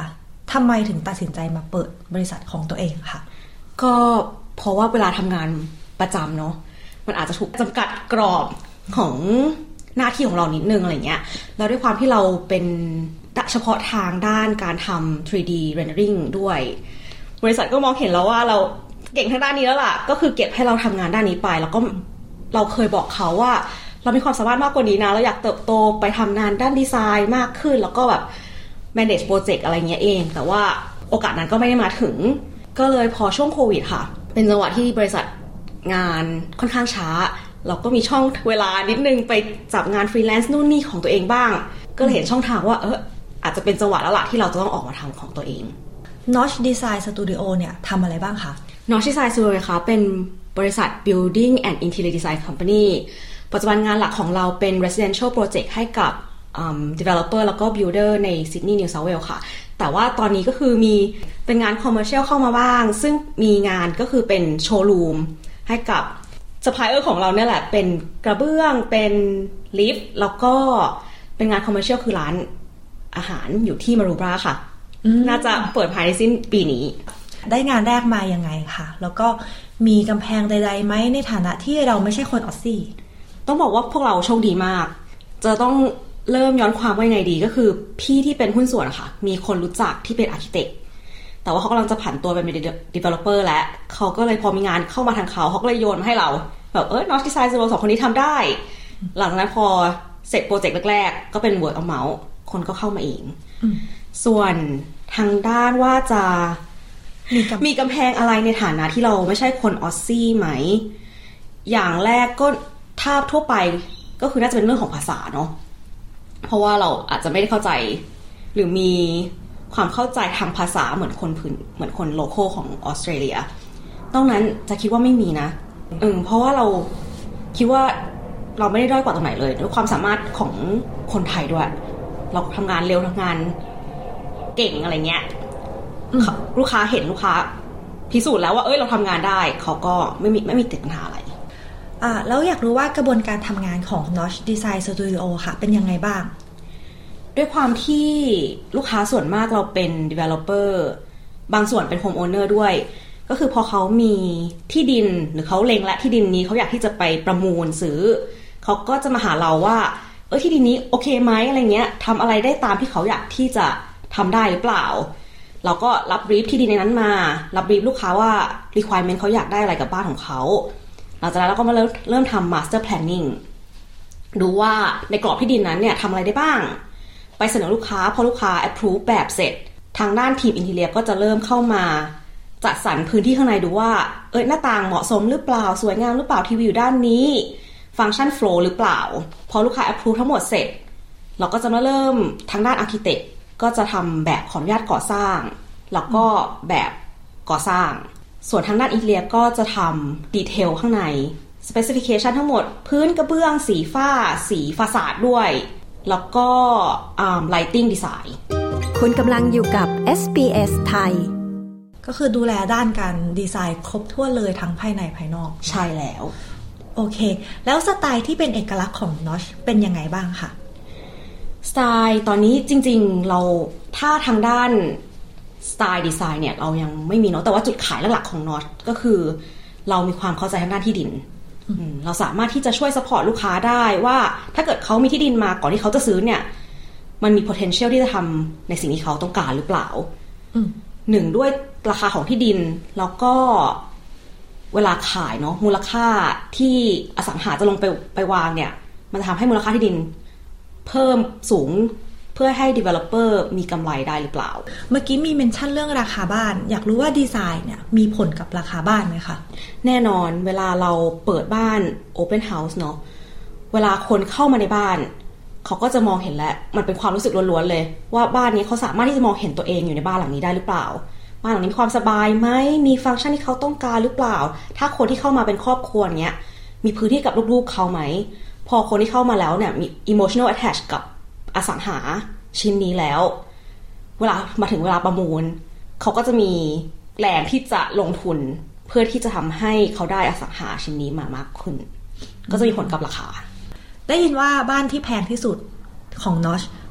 ทำไมถึงตัดสินใจมาเปิดบริษัทของตัวเองค่ะก็เพราะว่าเวลาทำงานประจำเนาะมันอาจจะถูกจำกัดกรอบของหน้าที่ของเรานิดนึงอะไรเงี้ยแล้วด้วยความที่เราเป็นเฉพาะทางด้านการทำ ทรี ดี rendering ด้วยบริษัทก็มองเห็นแล้วว่าเราเก่งทางด้านนี้แล้วล่ะก็คือเก็บให้เราทำงานด้านนี้ไปแล้วก็เราเคยบอกเขาว่าเรามีความสามารถมากกว่านี้นะเราอยากเติบโตไปทำงานด้านดีไซน์มากขึ้นแล้วก็แบบ manage project อะไรเงี้ยเองแต่ว่าโอกาสนั้นก็ไม่ได้มาถึงก็เลยพอช่วงโควิดค่ะเป็นจังหวะที่บริษัทงานค่อนข้างช้าเราก็มีช่องเวลานิดนึงไปจับงานฟรีแลนซ์นู่นนี่ของตัวเองบ้างก็เลยเห็นช่องทางว่าเอออาจจะเป็นจังหวะแล้วล่ะที่เราจะต้องออกมาทำของตัวเอง Notch Design Studio เนี่ยทำอะไรบ้างคะ Notch Design Studio นะคะเป็นบริษัท Building and Interior Design Company ปัจจุบันงานหลักของเราเป็น Residential Project ให้กับ um, Developer แล้วก็ Builder ใน Sydney New South Wales ค่ะแต่ว่าตอนนี้ก็คือมีเป็นงาน Commercial เข้ามาบ้างซึ่งมีงานก็คือเป็นโชว์รูมให้กับซัพพลายเออร์ของเราเนี่ยแหละเป็นกระเบื้องเป็นลิฟต์แล้วก็เป็นงาน Commercial คือร้านอาหารอยู่ที่มารูบราค่ะน่าจะเปิดภายในสิ้นปีนี้ได้งานแรกมายังไงคะแล้วก็มีกำแพงใดๆไหมในฐานะที่เราไม่ใช่คนออสซี่ต้องบอกว่าพวกเราโชคดีมากจะต้องเริ่มย้อนความว่ายังไงดีก็คือพี่ที่เป็นหุ้นส่วนอะค่ะมีคนรู้จักที่เป็นอาร์คิเต็กแต่ว่าเขากำลังจะผันตัวเป็น developer แล้วเขาก็เลยพอมีงานเข้ามาทางเขาเขาก็เลยโยนมาให้เราแบบเออ Notch Design Studio สองคนนี้ทำได้หลังจากนั้นพอเสร็จโปรเจกต์แรกๆก็เป็น word of mouth คนก็เข้ามาเองส่วนทางด้านว่าจะมีมีกำแพงอะไรในฐานะที่เราไม่ใช่คนออสซี่ไหมอย่างแรกก็ถ้าทั่วไปก็คือน่าจะเป็นเรื่องของภาษาเนาะเพราะว่าเราอาจจะไม่ได้เข้าใจหรือมีความเข้าใจทางภาษาเหมือนคนพื้นเหมือนคนโลคอลของออสเตรเลียตรงนั้นจะคิดว่าไม่มีนะเออเพราะว่าเราคิดว่าเราไม่ได้ด้อยกว่าตรงไหนเลยด้วยความสามารถของคนไทยด้วยเราทำงานเร็วทำงานเก่งอะไรเงี้ยลูกค้าเห็นลูกค้าพิสูจน์แล้วว่าเอ้ยเราทำงานได้เขาก็ไม่มีไม่มีติดปัญหาอะไรอ่าแล้วอยากรู้ว่ากระบวนการทำงานของ Notch Design Studio ค่ะเป็นยังไงบ้างด้วยความที่ลูกค้าส่วนมากเราเป็น developer บางส่วนเป็น home owner ด้วยก็คือพอเขามีที่ดินหรือเขาเล็งและที่ดินนี้เขาอยากที่จะไปประมูลซื้อเขาก็จะมาหาเราว่าเออที่ดินนี้โอเคไหมอะไรเงี้ยทำอะไรได้ตามที่เขาอยากที่จะทำได้หรือเปล่าเราก็รับบรีฟที่ดินในนั้นมารับบรีฟลูกค้าว่า requirement เขาอยากได้อะไรกับบ้านของเขาหลังจากนั้นเราก็มาเริ่มเริ่มทำ master planning ดูว่าในกรอบที่ดินนั้นเนี่ยทำอะไรได้บ้างไปเสนอลูกค้าพอลูกค้า approve แบบเสร็จทางด้านทีมอินทีเรียก็จะเริ่มเข้ามาจัดสรรพื้นที่ข้างในดูว่าเอ้ยหน้าต่างเหมาะสมหรือเปล่าสวยงามหรือเปล่าทีวีอยู่ด้านนี้ฟังก์ชันโฟลว์หรือเปล่าพอลูกค้า approve ทั้งหมดเสร็จเราก็จะมาเริ่มทางด้านอาร์คิเต็กก็จะทำแบบขออนุญาตก่อสร้างแล้วก็แบบก่อสร้างส่วนทางด้านอินทีเรียก็จะทำดีเทลข้างใน specification ทั้งหมดพื้นกระเบื้องสีฝ้าสีฟาสาดด้วยแล้วก็ um, lighting design คุณกำลังอยู่กับ เอส บี เอส ไทยก็คือดูแลด้านการดีไซน์ครบถ้วนเลยทั้งภายในภายนอกใช่แล้วโอเคแล้วสไตล์ที่เป็นเอกลักษณ์ของ Notch เป็นยังไงบ้างคะสไตล์ตอนนี้จริงๆเราถ้าทางด้านสไตล์ดีไซน์เนี่ยเรายังไม่มีเนาะแต่ว่าจุดขายหลักๆของ Notch ก็คือเรามีความเข้าใจทางด้านที่ดินเราสามารถที่จะช่วยซัพพอร์ตลูกค้าได้ว่าถ้าเกิดเขามีที่ดินมาก่อนที่เขาจะซื้อเนี่ยมันมี potential ที่จะทำในสิ่งที่เขาต้องการหรือเปล่าหนึ่งด้วยราคาของที่ดินแล้วก็เวลาขายเนาะมูลค่าที่อสังหาจะลงไปไปวางเนี่ยมันจะทำให้มูลค่าที่ดินเพิ่มสูงเพื่อให้ developer มีกำไรได้หรือเปล่าเมื่อกี้มีเมนชั่นเรื่องราคาบ้านอยากรู้ว่าดีไซน์เนี่ยมีผลกับราคาบ้านไหมคะแน่นอนเวลาเราเปิดบ้าน open house เนาะเวลาคนเข้ามาในบ้านเขาก็จะมองเห็นแล้วมันเป็นความรู้สึกล้วนๆเลยว่าบ้านนี้เขาสามารถที่จะมองเห็นตัวเองอยู่ในบ้านหลังนี้ได้หรือเปล่าบ้านหลังนี้มีความสบายไหมมีฟังก์ชันที่เขาต้องการหรือเปล่าถ้าคนที่เข้ามาเป็นครอบครัวเนี้ยมีพื้นที่กับลูกๆเขาไหมพอคนที่เข้ามาแล้วเนี่ยมี emotional attach กับอสังหาชิ้นนี้แล้วเวลามาถึงเวลาประมูลเขาก็จะมีแรงที่จะลงทุนเพื่อที่จะทำให้เขาได้อสังหาชิ้นนี้มามากขึ้นก็จะมีผลกับราคาได้ยินว่าบ้านที่แพงที่สุดของ Notch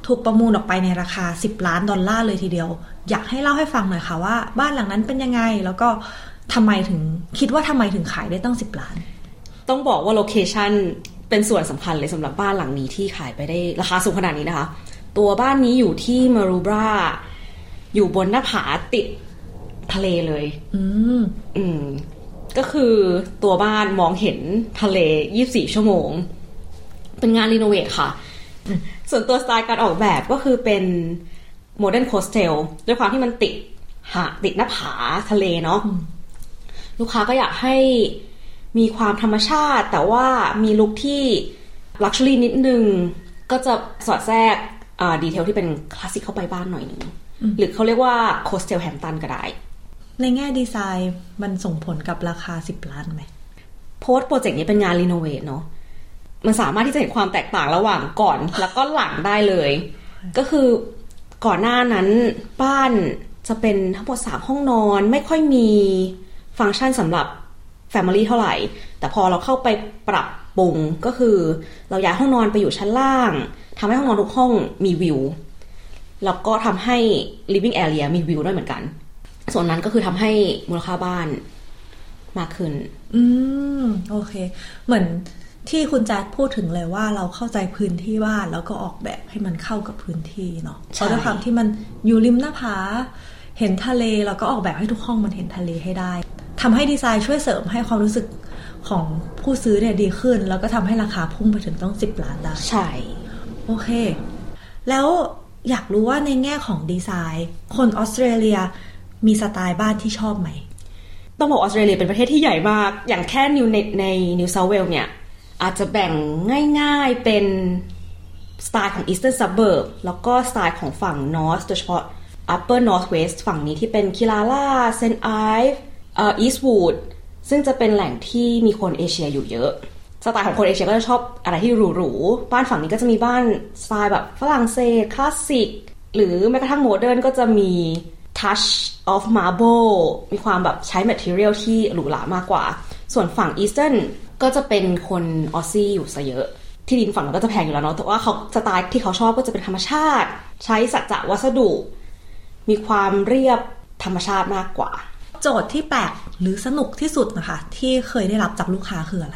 ถูกประมูลออกไปในราคาสิบล้านดอลลาร์เลยทีเดียวอยากให้เล่าให้ฟังหน่อยค่ะว่าบ้านหลังนั้นเป็นยังไงแล้วก็ทำไมถึงคิดว่าทำไมถึงขายได้ตั้งสิบล้านต้องบอกว่าโลเคชั่นเป็นส่วนสำคัญเลยสำหรับบ้านหลังนี้ที่ขายไปได้ราคาสูงขนาดนี้นะคะตัวบ้านนี้อยู่ที่มารูบราอยู่บนหน้าผาติดทะเลเลยอืมอืมก็คือตัวบ้านมองเห็นทะเลยี่สิบสี่ชั่วโมงเป็นงานรีโนเวทค่ะส่วนตัวสไตล์การออกแบบก็คือเป็นโมเดิร์นโคสเทลด้วยความที่มันติดหาติดหน้าผาทะเลเนาะลูกค้าก็อยากให้มีความธรรมชาติแต่ว่ามีลุคที่ลักชัวรี่นิดนึงก็จะสอดแทรกดีเทลที่เป็นคลาสสิกเข้าไปบ้านหน่อยนึงหรือเขาเรียกว่าโคสเทลแฮมป์ตันก็ได้ในแง่ดีไซน์มันส่งผลกับราคาสิบล้านไหมโพสต์โปรเจกต์นี้เป็นงานรีโนเวทเนาะมันสามารถที่จะเห็นความแตกต่างระหว่างก่อนแล้วก็หลังได้เลยก็คือก่อนหน้านั้นบ้านจะเป็นทั้งหมดสามห้องนอนไม่ค่อยมีฟังก์ชันสำหรับ Family เท่าไหร่แต่พอเราเข้าไปปรับปรุงก็คือเราย้ายห้องนอนไปอยู่ชั้นล่างทำให้ห้องนอนทุกห้องมีวิวแล้วก็ทำให้ living area มีวิวด้วยเหมือนกันส่วนนั้นก็คือทำให้มูลค่าบ้านมากขึ้นอืมโอเคเหมือนที่คุณแจ๊คพูดถึงเลยว่าเราเข้าใจพื้นที่บ้านแล้วก็ออกแบบให้มันเข้ากับพื้นที่เนาะเพราะด้วยความที่มันอยู่ริมหน้าผาเห็นทะเลแล้วก็ออกแบบให้ทุกห้องมันเห็นทะเลให้ได้ทำให้ดีไซน์ช่วยเสริมให้ความรู้สึกของผู้ซื้อเนี่ยดีขึ้นแล้วก็ทำให้ราคาพุ่งไปถึงต้องสิบล้านได้ใช่โอเคแล้วอยากรู้ว่าในแง่ของดีไซน์คนออสเตรเลียมีสไตล์บ้านที่ชอบไหมต้องบอกออสเตรเลียเป็นประเทศที่ใหญ่มากอย่างแค่นิวในในนิวเซาท์เวลส์เนี่ยอาจจะแบ่งง่ายๆเป็นสไตล์ของ Eastern Suburb แล้วก็สไตล์ของฝั่ง North โดยเฉพาะ Upper North West ฝั่งนี้ที่เป็นคิลาล่าเซนต์ไอฟ์เอ่อ Eastwood ซึ่งจะเป็นแหล่งที่มีคนเอเชียอยู่เยอะสไตล์ของคนเอเชียก็จะชอบอะไรที่หรูๆบ้านฝั่งนี้ก็จะมีบ้านสไตล์แบบฝรั่งเศสคลาสสิกหรือแม้กระทั่งโมเดิร์นก็จะมี touch of marble มีความแบบใช้ material ที่หรูหรามากกว่าส่วนฝั่ง Eastern ก็จะเป็นคนออสซี่อยู่ซะเยอะที่ดินฝั่งนั้นก็จะแพงอยู่แล้วเนาะแต่ว่าเขาสไตล์ที่เขาชอบก็จะเป็นธรรมชาติใช้สัจจะวัสดุมีความเรียบธรรมชาติมากกว่าโจทย์ที่แปลกหรือสนุกที่สุดนะคะที่เคยได้รับจากลูกค้าคืออะไร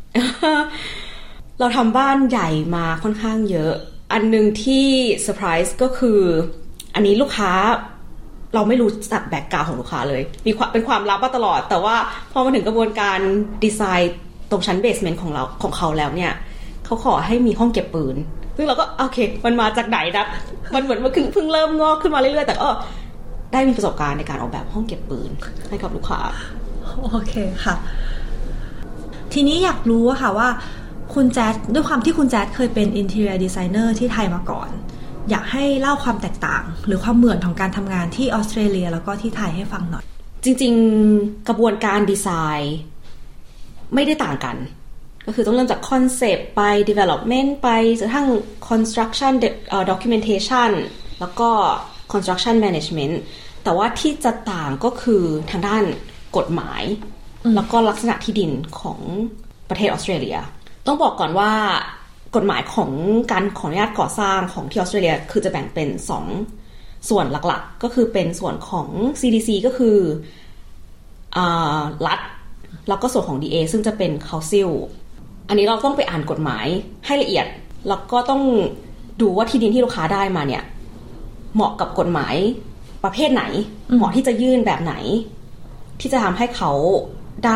เราทำบ้านใหญ่มาค่อนข้างเยอะอันนึงที่เซอร์ไพรส์ก็คืออันนี้ลูกค้าเราไม่รู้จักแบ็คกราวด์ของลูกค้าเลยมีความเป็นความลับมาตลอดแต่ว่าพอมาถึงกระบวนการดีไซน์ตรงชั้นเบสเมนต์ของเราของเขาแล้วเนี่ยเขาขอให้มีห้องเก็บปืนซึ่งเราก็โอเคมันมาจากไหนนะมันเหมือนมันเพิ่งเริ่มงอกขึ้นมาเรื่อยๆแต่ก็ได้มีประสบการณ์ในการออกแบบห้องเก็บปืนให้กับลูกค้าโอเคค่ะทีนี้อยากรู้อะค่ะว่าคุณแจ๊ดด้วยความที่คุณแจ๊ดเคยเป็น interior designer ที่ไทยมาก่อนอยากให้เล่าความแตกต่างหรือความเหมือนของการทำงานที่ออสเตรเลียแล้วก็ที่ไทยให้ฟังหน่อยจริงๆกระบวนการดีไซน์ไม่ได้ต่างกันก็คือต้องเริ่มจากคอนเซปต์ไป development ไปจนทั้ง construction documentation แล้วก็ construction management แต่ว่าที่จะต่างก็คือทางด้านกฎหมายแล้วก็ลักษณะที่ดินของประเทศออสเตรเลียต้องบอกก่อนว่ากฎหมายของการขออนุญาตก่อสร้างของที่ออสเตรเลียคือจะแบ่งเป็นสองส่วนหลักๆก็คือเป็นส่วนของ ซี ดี ซี ก็คืออ่ารัฐแล้วก็ส่วนของ ดี เอ ซึ่งจะเป็น Council อันนี้เราต้องไปอ่านกฎหมายให้ละเอียดแล้วก็ต้องดูว่าที่ดินที่ลูกค้าได้มาเนี่ยเหมาะกับกฎหมายประเภทไหนเหมาะที่จะยื่นแบบไหนที่จะทำให้เขาได้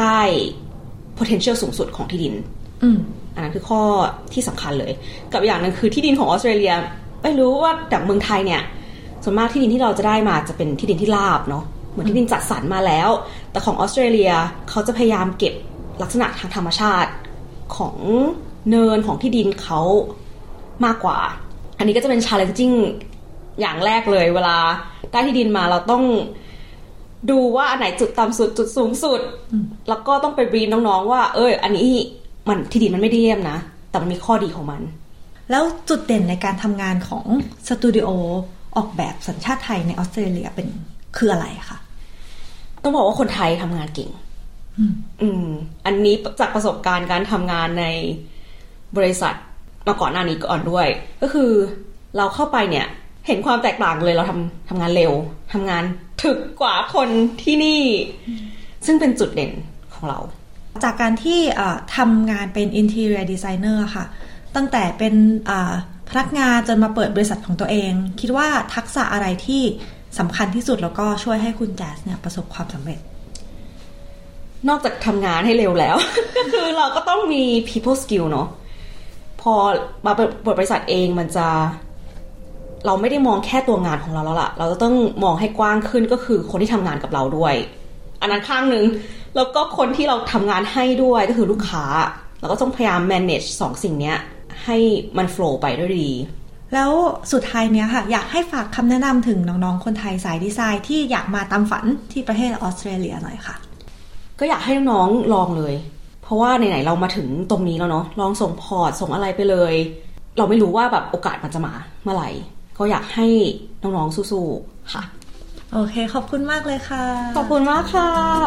potential สูงสุดของที่ดินอันนั้นคือข้อที่สำคัญเลยกับอย่างนึงคือที่ดินของออสเตรเลียไม่รู้ว่าจากเมืองไทยเนี่ยส่วนมากที่ดินที่เราจะได้มาจะเป็นที่ดินที่ราบเนาะเหมือนที่ดินจัดสรรมาแล้วแต่ของออสเตรเลียเขาจะพยายามเก็บลักษณะทางธรรมชาติของเนินของที่ดินเขามากกว่าอันนี้ก็จะเป็น challenging อย่างแรกเลยเวลาได้ที่ดินมาเราต้องดูว่าอันไหนจุดต่ำสุดจุดสูงสุดแล้วก็ต้องไปบรีฟน้องๆว่าเอออันนี้มันที่ดินมันไม่ได้เยี่ยมนะแต่มันมีข้อดีของมันแล้วจุดเด่นในการทำงานของสตูดิโอออกแบบสัญชาติไทยในออสเตรเลียเป็นคืออะไรคะต้องบอกว่าคนไทยทำงานเก่งอืมอันนี้จากประสบการณ์การทำงานในบริษัทมาก่อนหน้านี้ก่อนด้วยก็คือเราเข้าไปเนี่ยเห็นความแตกต่างเลยเราทำทำงานเร็วทำงานถึกกว่าคนที่นี่ซึ่งเป็นจุดเด่นของเราจากการที่ทำงานเป็น interior designer ค่ะตั้งแต่เป็นพนักงานจนมาเปิดบริษัทของตัวเองคิดว่าทักษะอะไรที่สำคัญที่สุดแล้วก็ช่วยให้คุณแจ๊สเนี่ยประสบความสำเร็จนอกจากทำงานให้เร็วแล้ว ก็คือเราก็ต้องมี people skill เนาะพอมาเปิดบริษัทเองมันจะเราไม่ได้มองแค่ตัวงานของเราแล้วล่ะเราจะต้องมองให้กว้างขึ้นก็คือคนที่ทำงานกับเราด้วยอันนั้นข้างนึงแล้วก็คนที่เราทำงานให้ด้วยก็คือลูกค้าเราก็ต้องพยายาม manage สองสิ่งนี้ให้มัน flow ไปด้วยดีแล้วสุดท้ายเนี้ยค่ะอยากให้ฝากคำแนะนำถึงน้องๆคนไทยสายดีไซน์ที่อยากมาตามฝันที่ประเทศออสเตรเลียหน่อยค่ะก็อยากให้น้องๆลองเลยเพราะว่าไหนๆเรามาถึงตรงนี้แล้วเนาะลองส่งพอร์ตส่งอะไรไปเลยเราไม่รู้ว่าแบบโอกาสมันจะมาเมื่อไหร่ก็อยากให้น้องๆสู้ๆค่ะโอเคขอบคุณมากเลยค่ะขอบคุณมากค่ะ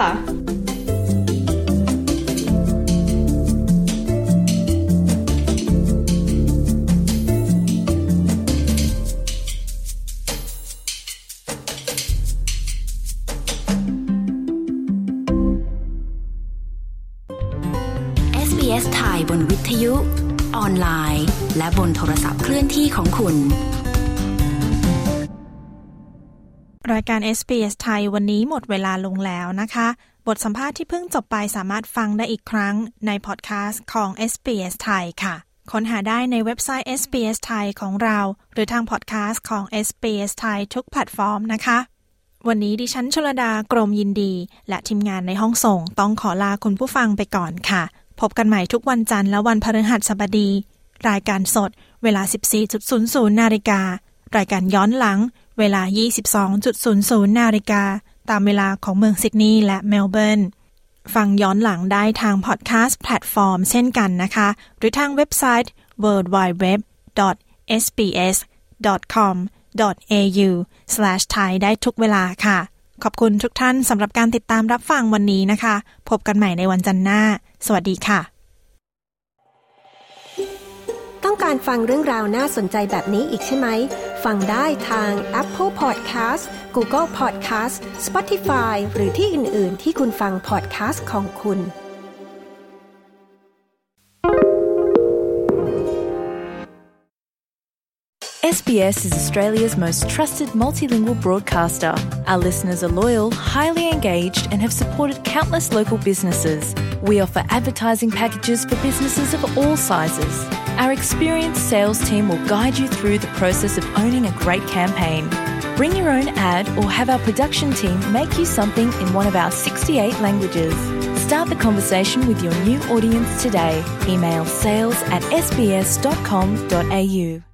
เอส บี เอส ไทยบนวิทยุออนไลน์และบนโทรศัพท์เคลื่อนที่ของคุณรายการ เอส บี เอส ไทยวันนี้หมดเวลาลงแล้วนะคะบทสัมภาษณ์ที่เพิ่งจบไปสามารถฟังได้อีกครั้งในพอดแคสต์ของ เอส บี เอส ไทยค่ะค้นหาได้ในเว็บไซต์ เอส บี เอส ไทยของเราหรือทางพอดแคสต์ของ เอส บี เอส ไทยทุกแพลตฟอร์มนะคะวันนี้ดิฉันชลดากรมยินดีและทีมงานในห้องส่งต้องขอลาคุณผู้ฟังไปก่อนค่ะพบกันใหม่ทุกวันจันทร์และวันพฤหัสบดีรายการสดเวลา สิบสี่นาฬิกา นาฬิการายการย้อนหลังเวลา ยี่สิบสองนาฬิกาตามเวลาของเมืองซิดนีย์และเมลเบิร์นฟังย้อนหลังได้ทางพอดแคสต์แพลตฟอร์มเช่นกันนะคะหรือทางเว็บไซต์ ดับเบิลยู ดับเบิลยู ดับเบิลยู ดอท เอส บี เอส ดอท คอม ดอท เอ ยู สแลช ไทย ได้ทุกเวลาค่ะขอบคุณทุกท่านสำหรับการติดตามรับฟังวันนี้นะคะพบกันใหม่ในวันจันทร์หน้าสวัสดีค่ะต้องการฟังเรื่องราวน่าสนใจแบบนี้อีกใช่ไหมฟังได้ทาง Apple Podcast Google Podcast Spotify หรือที่อื่นๆที่คุณฟัง podcast ของคุณเอส บี เอส is Australia's most trusted multilingual broadcaster. Our listeners are loyal, highly engaged, and have supported countless local businesses. We offer advertising packages for businesses of all sizes. Our experienced sales team will guide you through the process of owning a great campaign. Bring your own ad or have our production team make you something in one of our sixty-eight languages. Start the conversation with your new audience today. Email sales at s b s dot com dot a u.